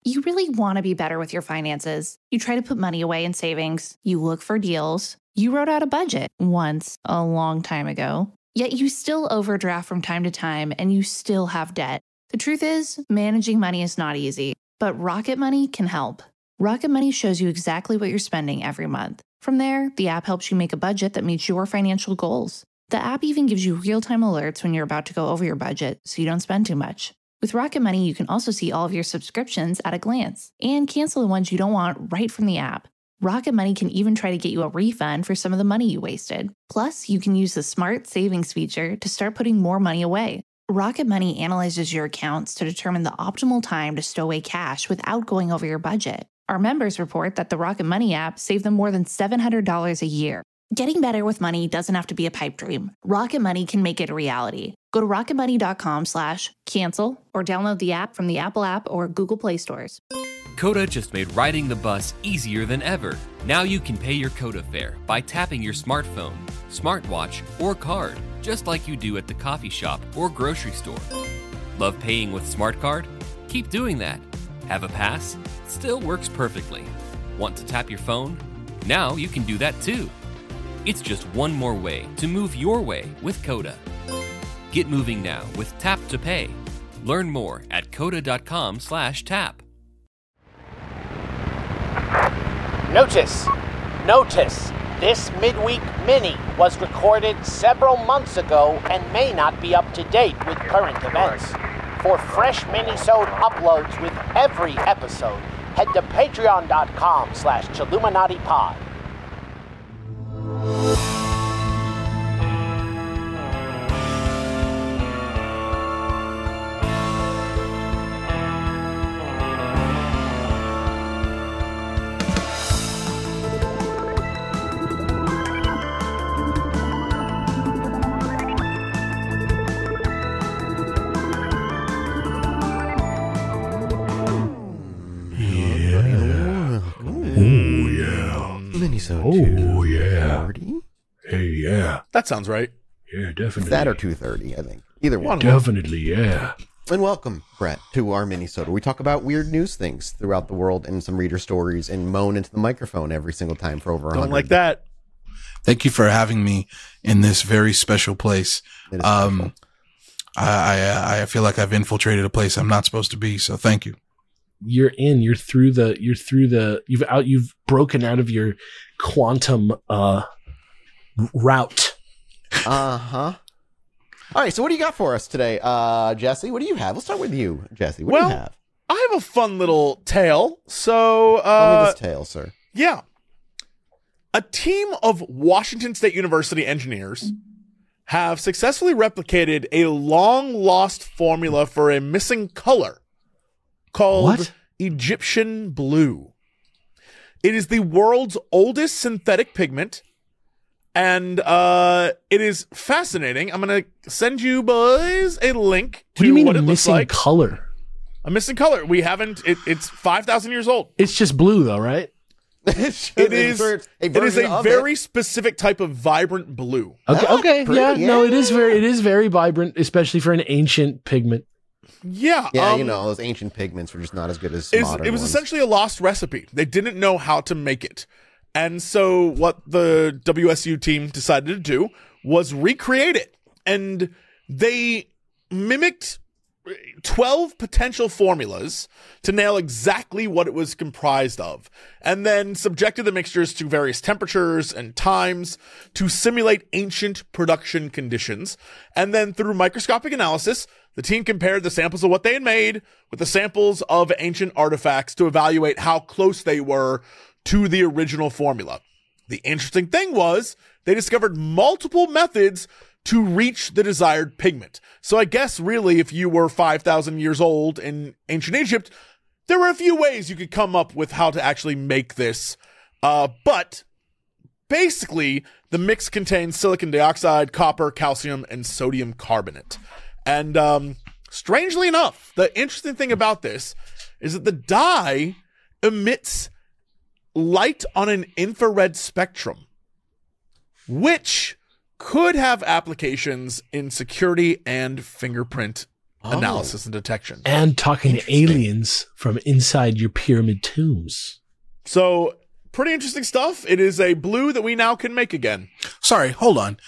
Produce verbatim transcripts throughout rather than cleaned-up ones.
You really want to be better with your finances. You try to put money away in savings. You look for deals. You wrote out a budget once a long time ago. Yet you still overdraft from time to time and you still have debt. The truth is, managing money is not easy, but Rocket Money can help. Rocket Money shows you exactly what you're spending every month. From there, the app helps you make a budget that meets your financial goals. The app even gives you real-time alerts when you're about to go over your budget so you don't spend too much. With Rocket Money, you can also see all of your subscriptions at a glance and cancel the ones you don't want right from the app. Rocket Money can even try to get you a refund for some of the money you wasted. Plus, you can use the Smart Savings feature to start putting more money away. Rocket Money analyzes your accounts to determine the optimal time to stow away cash without going over your budget. Our members report that the Rocket Money app saved them more than seven hundred dollars a year. Getting better with money doesn't have to be a pipe dream. Rocket Money can make it a reality. Go to rocketmoney.com slash cancel or download the app from the Apple app or Google Play stores. Coda just made riding the bus easier than ever. Now you can pay your Coda fare by tapping your smartphone, smartwatch, or card, just like you do at the coffee shop or grocery store. Love paying with Smart Card? Keep doing that. Have a pass? Still works perfectly. Want to tap your phone? Now you can do that too. It's just one more way to move your way with Coda. Get moving now with Tap to Pay. Learn more at coda.com slash tap. Notice, notice, this midweek mini was recorded several months ago and may not be up to date with current events. For fresh mini-sode uploads with every episode, head to patreon.com slash Chilluminati Pod. Oh, yeah. Hey, yeah. That sounds right. Yeah, definitely. That or two thirty, I think. Either one. Definitely, yeah. And welcome, Brett, to our mini-sode, where we talk about weird news things throughout the world and some reader stories and moan into the microphone every single time for over a hundred. Don't like that. Thank you for having me in this very special place. It is um, special. I, I I feel like I've infiltrated a place I'm not supposed to be, so thank you. You're in. You're through the. You're through the. You've out. You've broken out of your quantum uh, route. Uh huh. All right. So, what do you got for us today, uh, Jesse? What do you have? Let's start with you, Jesse. What well, do you have? I have a fun little tale. So, uh, tell me this tale, sir. Yeah, a team of Washington State University engineers have successfully replicated a long lost formula for a missing color called What? Egyptian blue. It is the world's oldest synthetic pigment, and uh, it is fascinating. I'm going to send you boys a link to What do you mean what a it looks missing like. color? A missing color. We haven't. It, it's five thousand years old. It's just blue, though, right? it It is. a It is version a of very it. specific type of vibrant blue. Okay. Ah, okay. pretty, Yeah, No, it yeah. is very. It is very vibrant, especially for an ancient pigment. Yeah. Yeah, um, you know, those ancient pigments were just not as good as is- modern it was ones. essentially a lost recipe. They didn't know how to make it. And so what the W S U team decided to do was recreate it. And they mimicked twelve potential formulas to nail exactly what it was comprised of, and then subjected the mixtures to various temperatures and times to simulate ancient production conditions. And then through microscopic analysis, the team compared the samples of what they had made with the samples of ancient artifacts to evaluate how close they were to the original formula. The interesting thing was they discovered multiple methods to reach the desired pigment. So I guess really if you were five thousand years old in ancient Egypt, there were a few ways you could come up with how to actually make this. Uh, but basically the mix contains silicon dioxide, copper, calcium, and sodium carbonate. And um, strangely enough, the interesting thing about this is that the dye emits light on an infrared spectrum, which could have applications in security and fingerprint analysis and detection. And talking to aliens from inside your pyramid tombs. So, pretty interesting stuff. It is a blue that we now can make again. Sorry, hold on.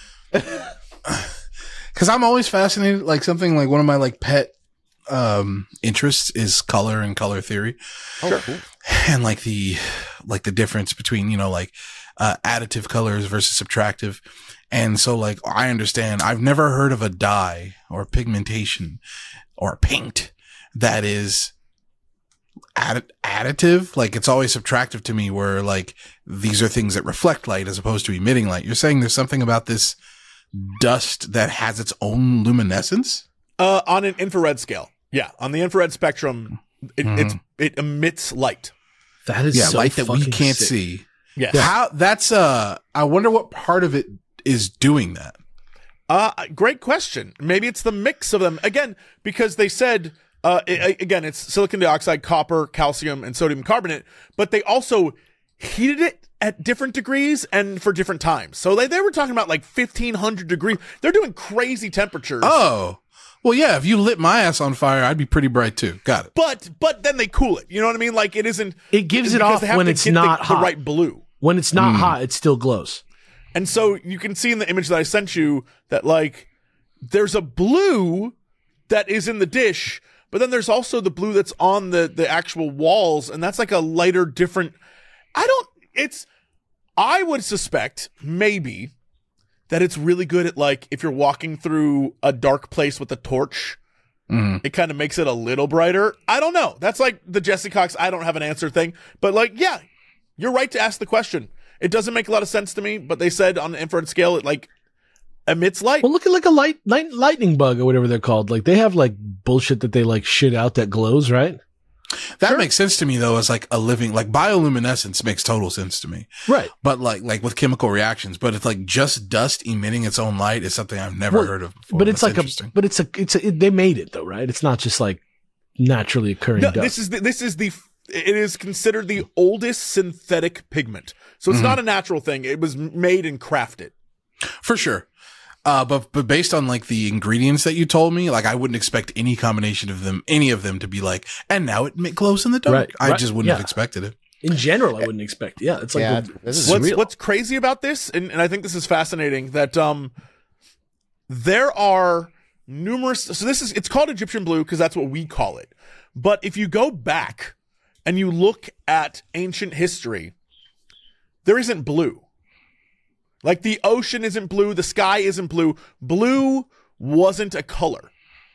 Because I'm always fascinated, like something like one of my like pet um interests is color and color theory. Oh, cool. And like the like the difference between, you know, like uh additive colors versus subtractive. And so like I understand, I've never heard of a dye or pigmentation or paint that is add- additive. Like it's always subtractive to me, where like these are things that reflect light as opposed to emitting light. You're saying there's something about this dust that has its own luminescence? Uh, on an infrared scale. Yeah, on the infrared spectrum, it, Mhm. it's, it emits light. That is Yeah, so light that we fucking can't sick. see. Yes. How that's uh I wonder what part of it is doing that. Uh, great question. Maybe it's the mix of them. Again, because they said, uh, i- i- again, it's silicon dioxide, copper, calcium, and sodium carbonate, but they also heated it at different degrees and for different times. So they, they were talking about like fifteen hundred degrees. They're doing crazy temperatures. Oh. Well, yeah, if you lit my ass on fire, I'd be pretty bright too. Got it. But, but then they cool it. You know what I mean? Like it isn't. It gives it because off they have when to it's get the- not the hot. right blue. When it's not hot, it still glows. And so you can see in the image that I sent you that like there's a blue that is in the dish, but then there's also the blue that's on the, the actual walls. And that's like a lighter, different. I don't, it's, I would suspect maybe that it's really good at like, if you're walking through a dark place with a torch, Mhm. it kind of makes it a little brighter. I don't know. That's like the Jesse Cox, I don't have an answer thing, but like, yeah, you're right to ask the question. It doesn't make a lot of sense to me, but they said on the infrared scale, it like emits light. Well, look at like a light, light lightning bug or whatever they're called. Like they have like bullshit that they like shit out that glows, right? That Sure. makes sense to me though, as like a living, like bioluminescence makes total sense to me. Right. But like, like with chemical reactions, but it's like just dust emitting its own light is something I've never Well, heard of before. But it's That's like a, interesting. but it's a, it's a, it, they made it though, right? It's not just like naturally occurring No, dust. this is the, this is the it is considered the oldest synthetic pigment, so it's Mhm. not a natural thing. It was made and crafted. For sure. Uh, but, but based on like the ingredients that you told me, like I wouldn't expect any combination of them, any of them to be like, and now it ma- glows in the dark. Right, I right, just wouldn't yeah. have expected it. In general, I wouldn't expect. Yeah, it's like Yeah, the- this is What's surreal. what's crazy about this, and, and I think this is fascinating, that um there are numerous. So this is it's called Egyptian blue because that's what we call it. But if you go back and you look at ancient history, there isn't blue. Like the ocean isn't blue, the sky isn't blue. Blue wasn't a color.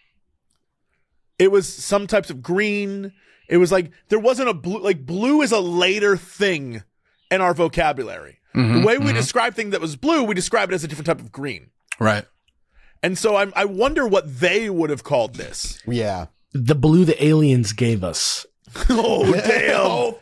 It was some types of green. It was like there wasn't a blue. Like blue is a later thing in our vocabulary. Mhm, The way we mhm. describe things that was blue, we describe it as a different type of green. Right. And so I'm, I wonder what they would have called this. Yeah. the blue the aliens gave us. Oh damn!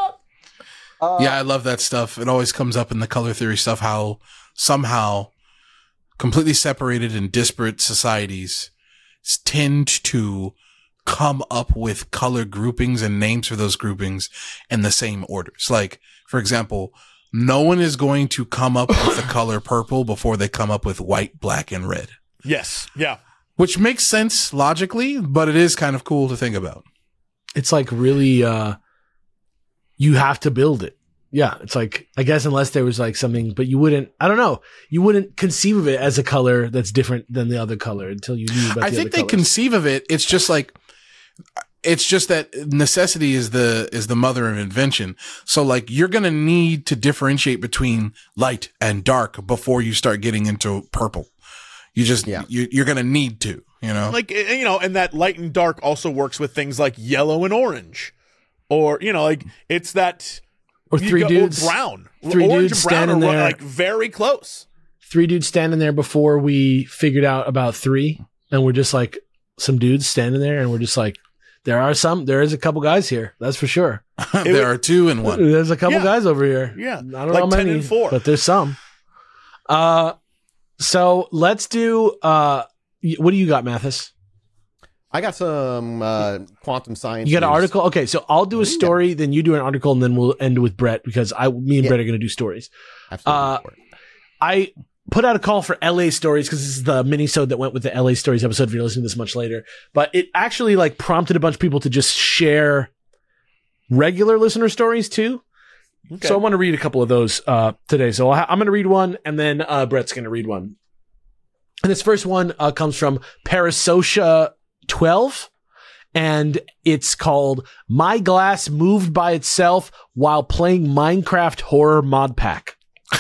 Yeah, I love that stuff. It always comes up in the color theory stuff, how somehow completely separated and disparate societies s- tend to come up with color groupings and names for those groupings in the same orders. Like, for example, no one is going to come up with the color purple before they come up with white, black, and red, Yes, yeah. which makes sense logically, but it is kind of cool to think about. It's like really, uh, you have to build it. Yeah, it's like, I guess unless there was like something, but you wouldn't, I don't know, you wouldn't conceive of it as a color that's different than the other color until you knew about I the think other they colors. conceive of it. It's just like, it's just that necessity is the, is the mother of invention. So like, you're going to need to differentiate between light and dark before you start getting into purple. You just, Yeah. you, you're going to need to, you know? Like, eh, you know, and that light and dark also works with things like yellow and orange. Or, you know, like it's that. Or you three go- dudes, Or brown. three Orange dudes and brown standing are there. like very close. three dudes standing there before we figured out about three. And we're just like some dudes standing there and we're just like, there are some, there is a couple guys here. That's for sure. there would- are two and one. There's a couple Yeah. guys over here. Yeah. I don't Like know how ten many, and four. but there's some. Uh, so let's do, uh, y- what do you got, Mathis? I got some uh, quantum science. You got an news. article? Okay, so I'll do a story, then you do an article, and then we'll end with Brett because I, me and Yeah. Brett are going to do stories. Absolutely. uh, for it. I put out a call for L A stories because this is the mini-sode that went with the L A stories episode if you're listening to this much later. But it actually like prompted a bunch of people to just share regular listener stories too. Okay. So I want to read a couple of those uh, today. So I'll ha- I'm going to read one, and then uh, Brett's going to read one. And this first one uh, comes from Parasosha twelve, and it's called "My Glass Moved by Itself While Playing Minecraft Horror Mod Pack."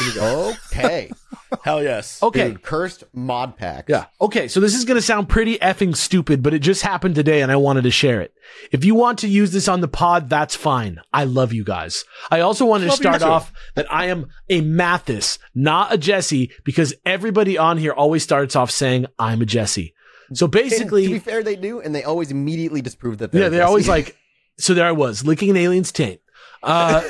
Okay. Hell yes. Okay. Dude, cursed mod pack. Yeah. Okay. So this is going to sound pretty effing stupid, but it just happened today and I wanted to share it. If you want to use this on the pod, that's fine. I love you guys. I also wanted Love to start you too. off that I am a Mathis, not a Jesse, because everybody on here always starts off saying I'm a Jesse. So basically, And to be fair, they do, and they always immediately disprove that they're yeah, they're Jesse. always like, so there I was licking an alien's taint. Uh,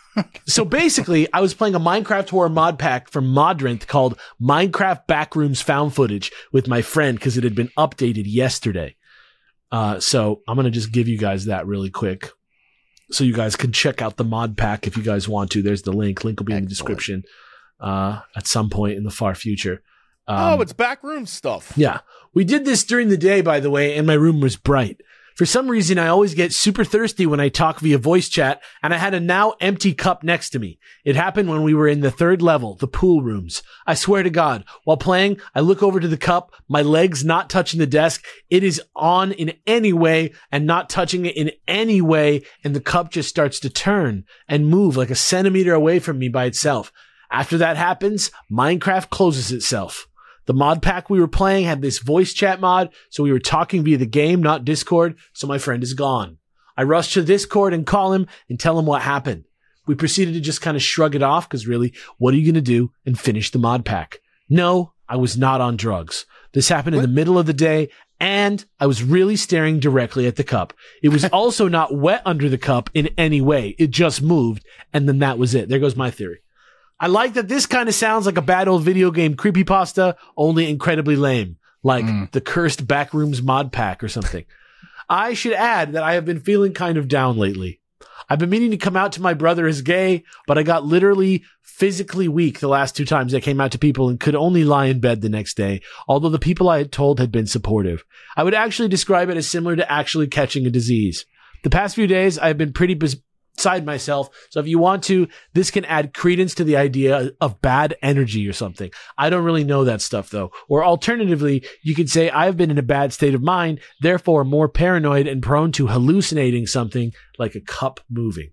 So basically, I was playing a Minecraft horror mod pack from Modrinth called Minecraft Backrooms Found Footage with my friend because it had been updated yesterday. Uh, so I'm going to just give you guys that really quick so you guys can check out the mod pack if you guys want to. There's the link. Link will be in the Excellent. description uh, at some point in the far future. Um, oh, it's backroom stuff. yeah. We did this during the day, by the way, and my room was bright. For some reason, I always get super thirsty when I talk via voice chat, and I had a now empty cup next to me. It happened when we were in the third level, the pool rooms. I swear to God, while playing, I look over to the cup, my legs not touching the desk. It is on in any way and not touching it in any way, and the cup just starts to turn and move like a centimeter away from me by itself. After that happens, Minecraft closes itself. The mod pack we were playing had this voice chat mod, so we were talking via the game, not Discord, so my friend is gone. I rush to Discord and call him and tell him what happened. We proceeded to just kind of shrug it off, because really, what are you going to do and finish the mod pack? No, I was not on drugs. This happened in the middle of the day, and I was really staring directly at the cup. It was also not wet under the cup in any way. It just moved, and then that was it. There goes my theory. I like that this kind of sounds like a bad old video game creepypasta, only incredibly lame, like Mm. the Cursed Backrooms mod pack or something. I should add that I have been feeling kind of down lately. I've been meaning to come out to my brother as gay, but I got literally physically weak the last two times I came out to people and could only lie in bed the next day, although the people I had told had been supportive. I would actually describe it as similar to actually catching a disease. The past few days, I have been pretty bes- beside myself, so if you want to, this can add credence to the idea of bad energy or something. I don't really know that stuff though. Or alternatively, you could say I've been in a bad state of mind, therefore more paranoid and prone to hallucinating something like a cup moving.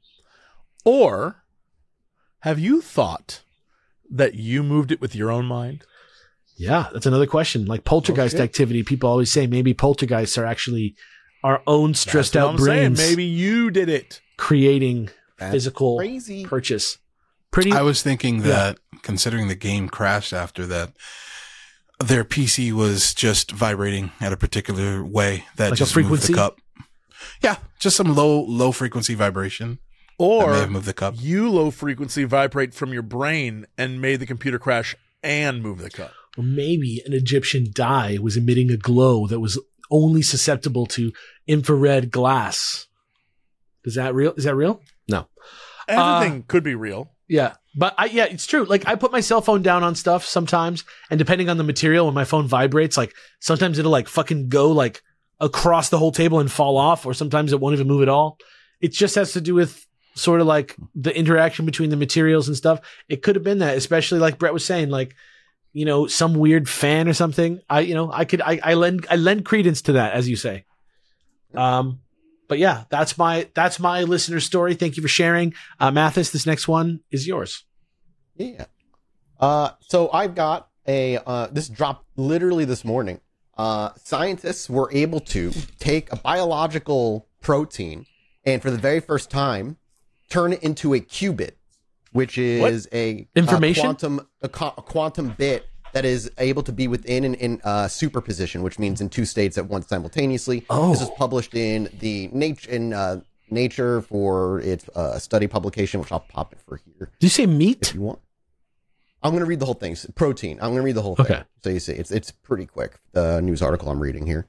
Or have you thought that you moved it with your own mind? Yeah, that's another question. Like poltergeist Okay. activity, people always say maybe poltergeists are actually our own stressed That's what out I'm saying. brains Maybe you did it. creating That's physical crazy. purchase. Pretty I was thinking that considering the game crashed after that, their P C was just vibrating at a particular way that Like a just moved frequency? the cup. Yeah, just some low low frequency vibration that may Or have moved the cup. you low frequency vibrate from your brain and made the computer crash and move the cup. Or maybe an Egyptian dye was emitting a glow that was only susceptible to infrared glass. Is that real? Is that real? No. Everything could be real. Yeah. But I, yeah, it's true. Like I put my cell phone down on stuff sometimes, and depending on the material, when my phone vibrates, like sometimes it'll like fucking go like across the whole table and fall off, or sometimes it won't even move at all. It just has to do with sort of like the interaction between the materials and stuff. It could have been that, especially like Brett was saying, like, you know, some weird fan or something. I, you know, I could, I, I lend, I lend credence to that, as you say. Um, but yeah, that's my, that's my listener story. Thank you for sharing. Uh, Mathis, this next one is yours. Yeah. Uh, so I've got a, uh, this dropped literally this morning. Uh, scientists were able to take a biological protein and for the very first time, turn it into a qubit, which is a Information? a quantum, a, co- a quantum bit that is able to be within an in uh, superposition, which means in two states at once simultaneously. Oh. This is published in the nature in uh, Nature for its uh, study publication, which I'll pop it for here Did you say meat? if you want. I'm going to read the whole thing. It's protein. I'm going to read the whole thing. Okay. So you see, it's it's pretty quick. The news article I'm reading here.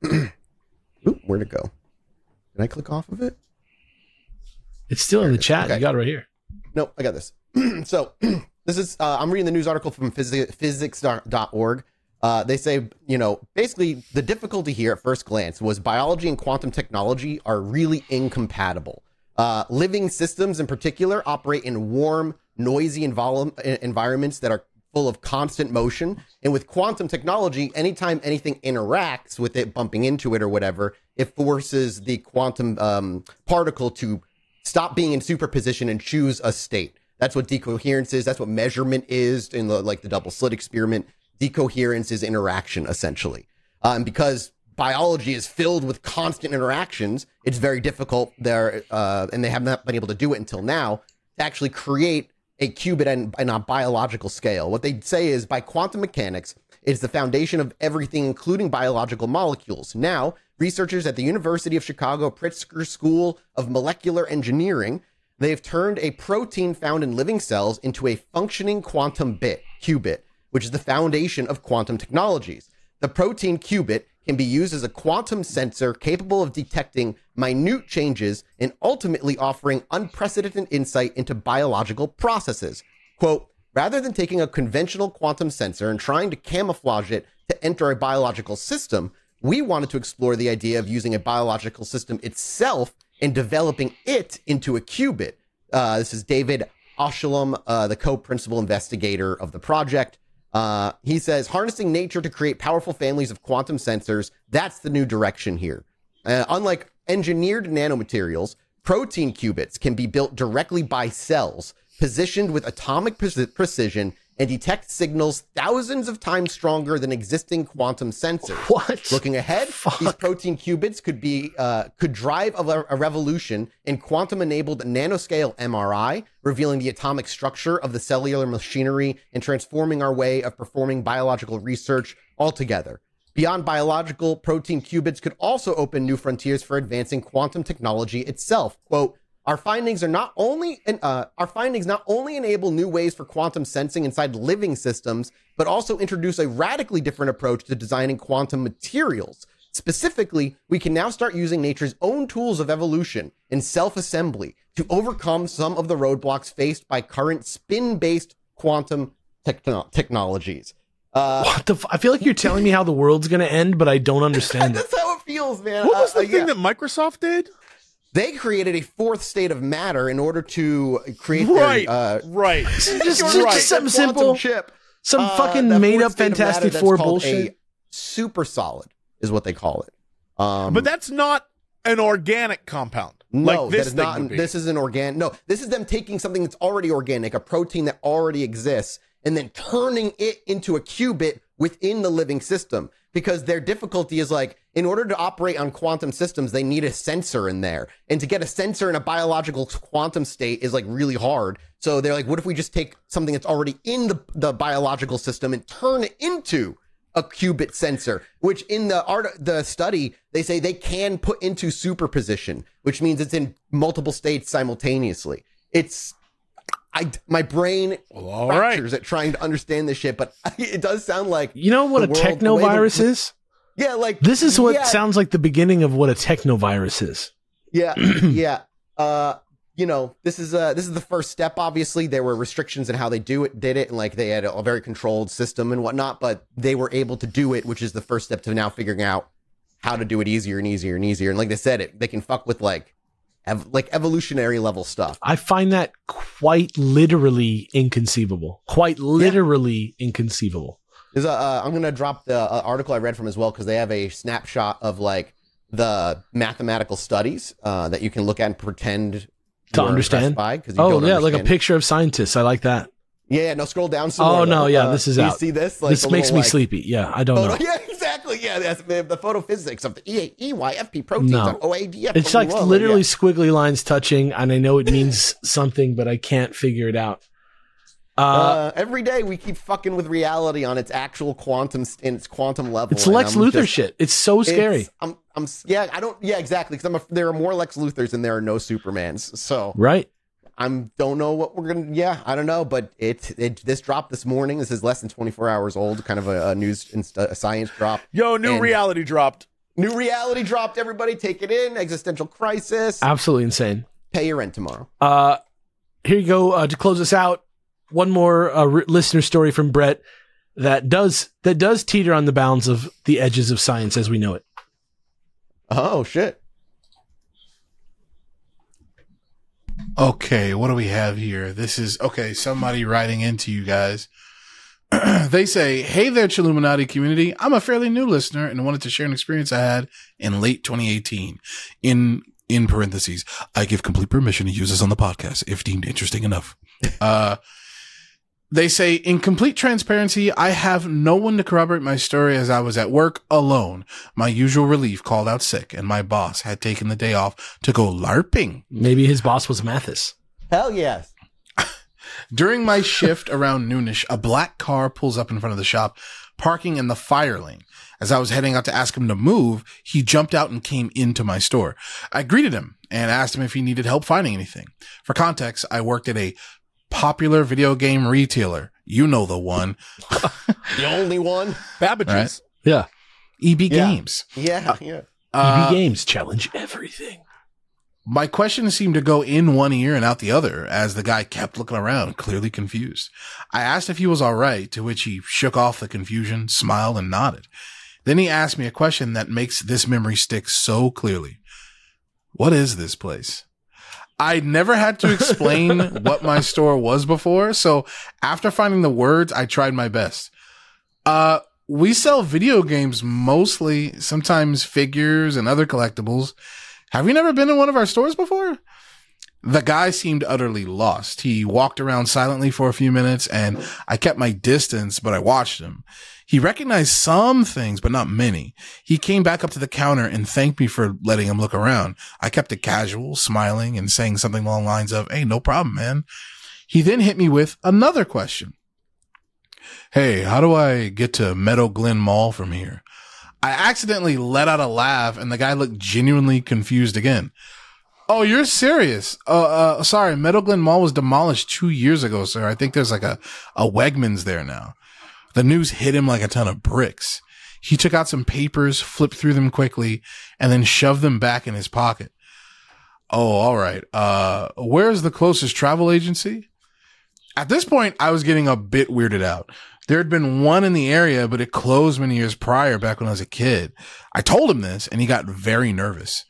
Oop, where'd it go? Did I click off of it? It's still in There the it is. chat. Okay. You got it right here. Nope, I got this. So This is uh, I'm reading the news article from phys- physics dot org. Uh, they say, you know, basically the difficulty here at first glance was biology and quantum technology are really incompatible. Uh, living systems in particular operate in warm, noisy invol- environments that are full of constant motion. And with quantum technology, anytime anything interacts with it, bumping into it or whatever, it forces the quantum um, particle to stop being in superposition and choose a state. That's what decoherence is. That's what measurement is in the like the double slit experiment. Decoherence is interaction, essentially. Um, because biology is filled with constant interactions, it's very difficult there, uh, and they have not been able to do it until now, to actually create a qubit in, in a biological scale. What they say is, by quantum mechanics, it's the foundation of everything, including biological molecules. Now, researchers at the University of Chicago Pritzker School of Molecular Engineering, they've turned a protein found in living cells into a functioning quantum bit, qubit, which is the foundation of quantum technologies. The protein qubit can be used as a quantum sensor capable of detecting minute changes and ultimately offering unprecedented insight into biological processes. Quote, rather than taking a conventional quantum sensor and trying to camouflage it to enter a biological system, we wanted to explore the idea of using a biological system itself and developing it into a qubit. Uh, this is David Oshalom, uh, the co-principal investigator of the project. Uh, he says, harnessing nature to create powerful families of quantum sensors, that's the new direction here. Uh, unlike engineered nanomaterials, protein qubits can be built directly by cells, positioned with atomic pre- precision, and detect signals thousands of times stronger than existing quantum sensors. What? Looking ahead, Fuck. these protein qubits could be uh, could drive a, a revolution in quantum-enabled nanoscale M R I, revealing the atomic structure of the cellular machinery and transforming our way of performing biological research altogether. Beyond biological, protein qubits could also open new frontiers for advancing quantum technology itself. Quote, Our findings are not only uh, our findings not only enable new ways for quantum sensing inside living systems, but also introduce a radically different approach to designing quantum materials. Specifically, we can now start using nature's own tools of evolution and self-assembly to overcome some of the roadblocks faced by current spin-based quantum techno- technologies. Uh, What the? F- I feel like you're telling me how the world's gonna end, but I don't understand it. that's how it feels, man. What was Uh, the uh, thing yeah. that Microsoft did? They created a fourth state of matter in order to create Right, their, uh, right. Just, just, Right. just something quantum simple. chip. Some Uh, fucking that made fourth up state of matter Fantastic that's Four called bullshit. A super solid is what they call it. Um, But that's not an organic compound. no, like this that is thing not. would be. This is an organic. No, this is them taking something that's already organic, a protein that already exists, and then turning it into a qubit within the living system. Because their difficulty is like, in order to operate on quantum systems, they need a sensor in there. And to get a sensor in a biological quantum state is like really hard. So they're like, what if we just take something that's already in the, the biological system and turn it into a qubit sensor, which in the art, the study, they say they can put into superposition, which means it's in multiple states simultaneously. It's, I, my brain Well, all right. fractures at trying to understand this shit, but it does sound like, You know what the a world- the way the- technovirus is? yeah, like This is what yeah, sounds like the beginning of what a technovirus is. Yeah, yeah. Uh, you know, this is uh this is the first step. Obviously, there were restrictions in how they do it, did it, and like they had a very controlled system and whatnot. But they were able to do it, which is the first step to now figuring out how to do it easier and easier and easier. And like they said, it they can fuck with like ev- like evolutionary level stuff. I find that quite literally inconceivable. Quite literally inconceivable. There's a, uh, I'm gonna drop the uh, article I read from as well because they have a snapshot of like the mathematical studies uh, that you can look at and pretend To you're understand? impressed by, 'cause you Oh, don't yeah, like a understand. picture of scientists. I like that. Yeah, yeah, no, scroll down some Oh, more, no, though. yeah, Uh, this is do out. You see this? Like this the makes little, me like, sleepy. Yeah, I don't photo- know. Yeah, exactly. Yeah, that's the, the photophysics of the E A E Y F P proteins No. on O A D F. It's like blah, blah, blah, literally yeah. squiggly lines touching, and I know it means something, but I can't figure it out. Uh, Uh, every day we keep fucking with reality on its actual quantum st- in its quantum level. it's and Lex I'm Luthor just- shit. It's so scary. it's- I'm, I'm, yeah, I don't, yeah, exactly. Because I'm, a, there are more Lex Luthors than there are no Supermans. So Right? I'm don't know what we're gonna. Yeah, I don't know, but it, it this dropped this morning. This is less than twenty-four hours old. Kind of a, a news and st- a science drop. Yo, new And- reality dropped. New reality dropped. Everybody, take it in. Existential crisis. Absolutely insane. Pay your rent tomorrow. Uh, here you go uh, to close us out. one more uh, r- listener story from Brett that does that does teeter on the bounds of the edges of science as we know it. Oh shit. Okay, what do we have here? This is okay. Somebody writing into you guys. They say, "Hey there, Chilluminati community. I'm a fairly new listener and wanted to share an experience I had in late twenty eighteen. In in parentheses, I give complete permission to use this on the podcast if deemed interesting enough." Uh, they say, "In complete transparency, I have no one to corroborate my story as I was at work alone. My usual relief called out sick, and my boss had taken the day off to go LARPing. Maybe his boss was Mathis. Hell yes. During my shift around noonish, a black car pulls up in front of the shop, parking in the fire lane. As I was heading out to ask him to move, he jumped out and came into my store. I greeted him and asked him if he needed help finding anything. For context, I worked at a popular video game retailer. You know the one. The only one. Babbage's. Right? Yeah. E B Yeah. Games. Yeah, yeah. Uh, E B Games challenge everything. My question seemed to go in one ear and out the other as the guy kept looking around, clearly confused. I asked if he was all right, to which he shook off the confusion, smiled, and nodded. Then he asked me a question that makes this memory stick so clearly. What is this place? I never had to explain what my store was before, so after finding the words, I tried my best. Uh, we sell video games mostly, sometimes figures and other collectibles. Have you never been in one of our stores before? The guy seemed utterly lost. He walked around silently for a few minutes, and I kept my distance, but I watched him. He recognized some things, but not many. He came back up to the counter and thanked me for letting him look around. I kept it casual, smiling and saying something along the lines of, "Hey, no problem, man." He then hit me with another question. "Hey, how do I get to Meadow Glen Mall from here?" I accidentally let out a laugh, and the guy looked genuinely confused again. "Oh, you're serious? Uh, uh, sorry, Meadow Glen Mall was demolished two years ago, sir. I think there's like a, a Wegmans there now." The news hit him like a ton of bricks. He took out some papers, flipped through them quickly, and then shoved them back in his pocket. "Oh, all right. Uh, where's the closest travel agency?" At this point, I was getting a bit weirded out. There had been one in the area, but it closed many years prior, back when I was a kid. I told him this, and he got very nervous.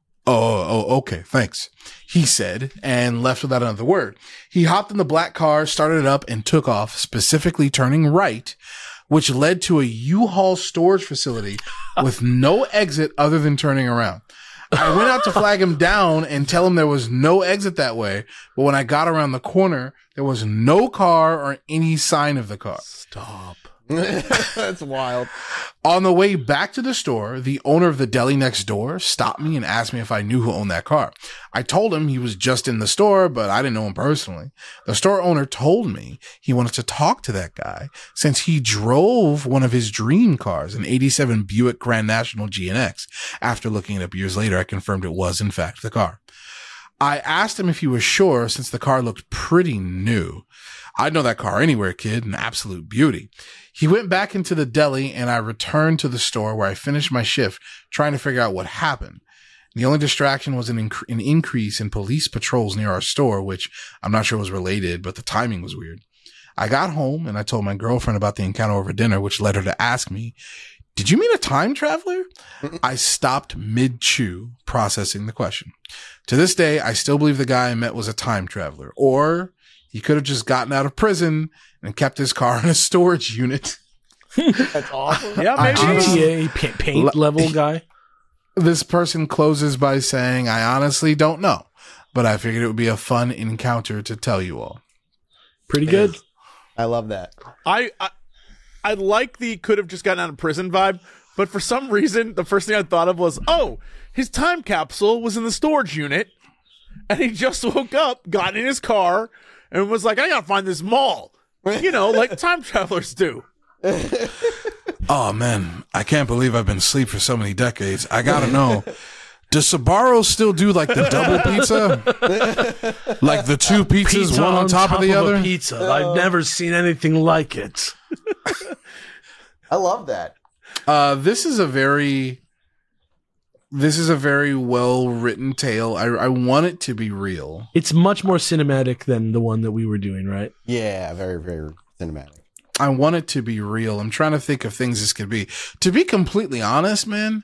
Oh, oh, okay, thanks," he said, and left without another word. He hopped in the black car, started it up, and took off, specifically turning right, which led to a U-Haul storage facility with no exit other than turning around. I went out to flag him down and tell him there was no exit that way, but when I got around the corner, there was no car or any sign of the car. Stop. That's wild. On the way back to the store, the owner of the deli next door stopped me and asked me if I knew who owned that car. I told him he was just in the store, but I didn't know him personally. The store owner told me he wanted to talk to that guy since he drove one of his dream cars, an eighty-seven Buick Grand National G N X. After looking it up years later, I confirmed it was, in fact, the car. I asked him if he was sure since the car looked pretty new. "I'd know that car anywhere, kid. An absolute beauty." He went back into the deli and I returned to the store where I finished my shift trying to figure out what happened. The only distraction was an, inc- an increase in police patrols near our store, which I'm not sure was related, but the timing was weird. I got home and I told my girlfriend about the encounter over dinner, which led her to ask me, "Did you mean a time traveler?" I stopped mid-chew, processing the question. To this day, I still believe the guy I met was a time traveler, or he could have just gotten out of prison and kept his car in a storage unit. That's awesome. Yeah, maybe. honestly- G T A pa- paint level guy. This person closes by saying, "I honestly don't know, but I figured it would be a fun encounter to tell you all." Pretty good. I love that. I, I I like the could have just gotten out of prison vibe, but for some reason, the first thing I thought of was, oh, his time capsule was in the storage unit, and he just woke up, got in his car, and was like, I gotta find this mall. You know, like time travelers do. Oh man, I can't believe I've been asleep for so many decades. I gotta know, does Sbarro still do like the double pizza? Like the two pizzas, Pizza one on top, of the a other? pizza. I've never seen anything like it. I love that. Uh, this is a very this is a very well written tale. I, I want it to be real. It's much more cinematic than the one that we were doing, right? Yeah, very, very cinematic. I want it to be real. I'm trying to think of things this could be. To be completely honest, man,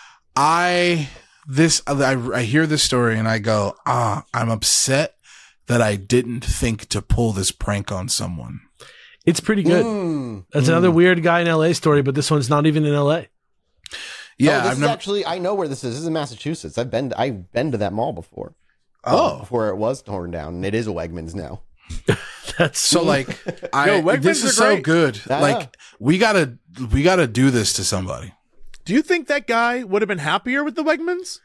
I this I, I hear this story and I go, ah, I'm upset that I didn't think to pull this prank on someone. It's pretty good. Mm, That's mm. another weird guy in L A story, but this one's not even in L A. Yeah, oh, this I've is never. actually. I know where this is. This is in Massachusetts. I've been. I've been to that mall before. Oh. Uh, before it was torn down, and it is a Wegmans now. That's So like, I Yo, Wegmans this are is so great. good. Ah. Like, we gotta we gotta do this to somebody. Do you think that guy would have been happier with the Wegmans?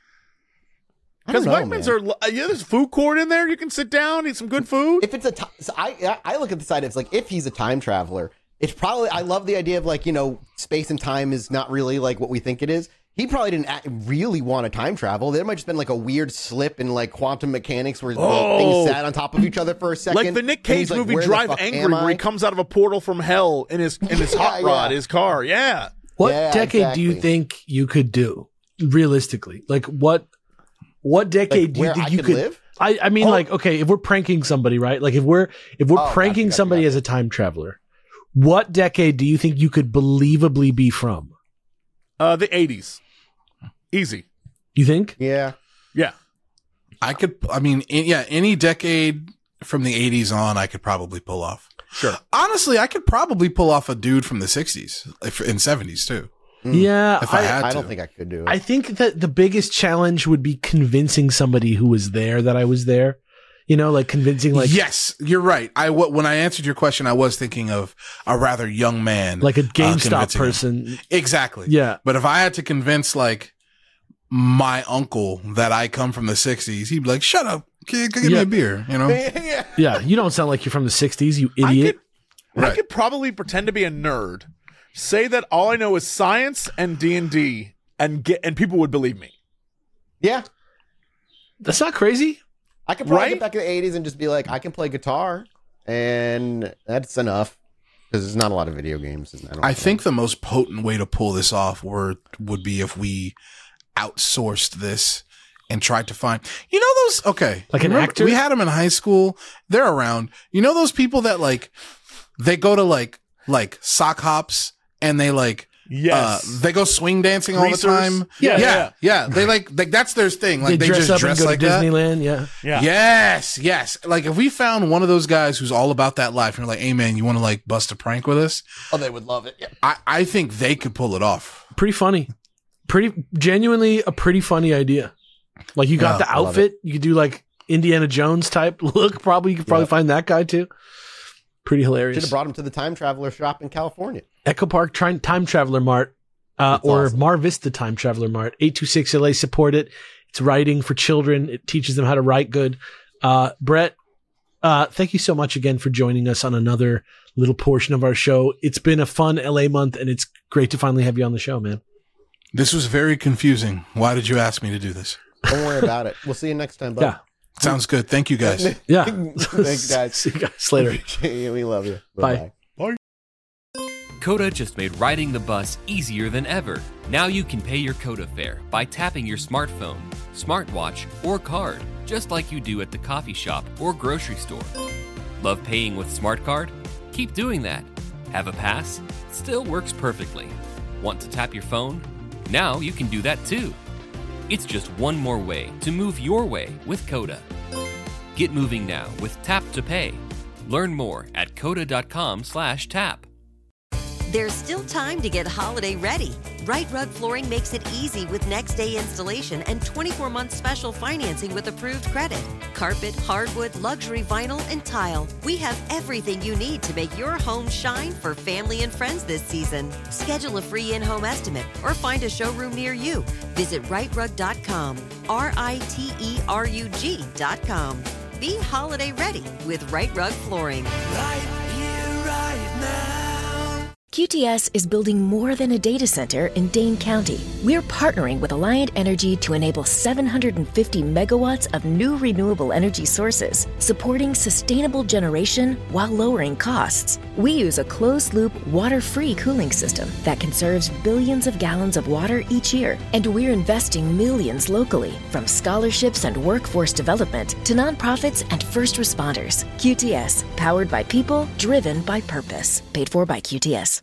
I don't Because know, Wegmans man. are, yeah, there's food court in there. You can sit down, eat some good food. If it's a, ti- so I I look at the side. It's like if he's a time traveler, it's probably. I love the idea of like you know space and time is not really like what we think it is. He probably didn't act, really want to time travel. There might just been like a weird slip in like quantum mechanics where Oh. things sat on top of each other for a second. Like the Nick and Cage he's like, movie "Where the Drive fuck Angry, am where he I?" comes out of a portal from hell in his in his hot Yeah, rod, yeah. his car. Yeah. what Yeah, decade do you exactly. think you could do realistically? Like what what decade Like, do you where think I you could could live? I, I mean Oh. like okay, if we're pranking somebody, right? Like if we're if we're Oh, gotcha, pranking gotcha, somebody gotcha. as a time traveler, what decade do you think you could believably be from? Uh, the eighties. Easy. You think? Yeah. Yeah. I could. I mean, in, yeah, any decade from the eighties on, I could probably pull off. Sure. Honestly, I could probably pull off a dude from the sixties if- and seventies too. Yeah, If I I, had I to. don't think I could do it. I think that the biggest challenge would be convincing somebody who was there that I was there. You know, like convincing like yes, you're right. I w- when I answered your question, I was thinking of a rather young man, like a uh, GameStop convincing him. person. Exactly. Yeah. But if I had to convince like my uncle that I come from the sixties, he'd be like, "Shut up, kid, go get me Yeah. a beer." You know. yeah. Yeah, you don't sound like you're from the sixties, you I idiot. could, I Right. could probably pretend to be a nerd, say that all I know is science and D and D, and get and people would believe me. Yeah. That's not crazy. I could probably Right? get back in the eighties and just be like, I can play guitar, and that's enough because there's not a lot of video games. And I, don't I think the most potent way to pull this off were, would be if we outsourced this and tried to find, you know, those, okay. Like an remember- actor? We had them in high school. They're around. You know, those people that like, they go to like, like sock hops and they like, Yes. uh, they go swing dancing all Greasers. the time. Yeah, yeah, yeah. yeah. They like, like that's their thing. Like they they, dress just up dress and go like to that. Disneyland. Yeah. yeah. Yes, yes. Like if we found one of those guys who's all about that life and you're like, hey man, you want to like bust a prank with us? oh, they would love it. Yeah. I, I think they could pull it off. Pretty funny. Pretty genuinely a pretty funny idea. Like you got Yeah, the I love outfit. You could do like Indiana Jones type look. Probably you could probably Yep. find that guy too. Pretty Should hilarious. have brought him to the time traveler shop in California. Echo Park Tri- Time Traveler Mart, uh, That's or awesome. Mar Vista Time Traveler Mart. eight two six L A support it. It's writing for children. It teaches them how to write good. Uh, Brett, uh, thank you so much again for joining us on another little portion of our show. It's been a fun L A month, and it's great to finally have you on the show, man. This was very confusing. Why did you ask me to do this? Don't worry about it. We'll see you next time, bud. Yeah. Sounds good. Thank you guys. Yeah. Thanks, guys. See you guys later. We love you. Bye. Bye-bye. Coda just made riding the bus easier than ever. Now you can pay your Coda fare by tapping your smartphone, smartwatch, or card, just like you do at the coffee shop or grocery store. Love paying with SmartCard? Keep doing that. Have a pass? Still works perfectly. Want to tap your phone? Now you can do that too. It's just one more way to move your way with Coda. Get moving now with Tap to Pay. Learn more at coda.com slash tap. There's still time to get holiday ready. Right Rug Flooring makes it easy with next day installation and twenty-four month special financing with approved credit. Carpet, hardwood, luxury vinyl, and tile. We have everything you need to make your home shine for family and friends this season. Schedule a free in-home estimate or find a showroom near you. Visit right rug dot com, R I T E R U G dot com. Be holiday ready with Right Rug Flooring. Q T S is building more than a data center in Dane County. We're partnering with Alliant Energy to enable seven hundred fifty megawatts of new renewable energy sources, supporting sustainable generation while lowering costs. We use a closed-loop, water-free cooling system that conserves billions of gallons of water each year, and we're investing millions locally, from scholarships and workforce development to nonprofits and first responders. Q T S, powered by people, driven by purpose. Paid for by Q T S.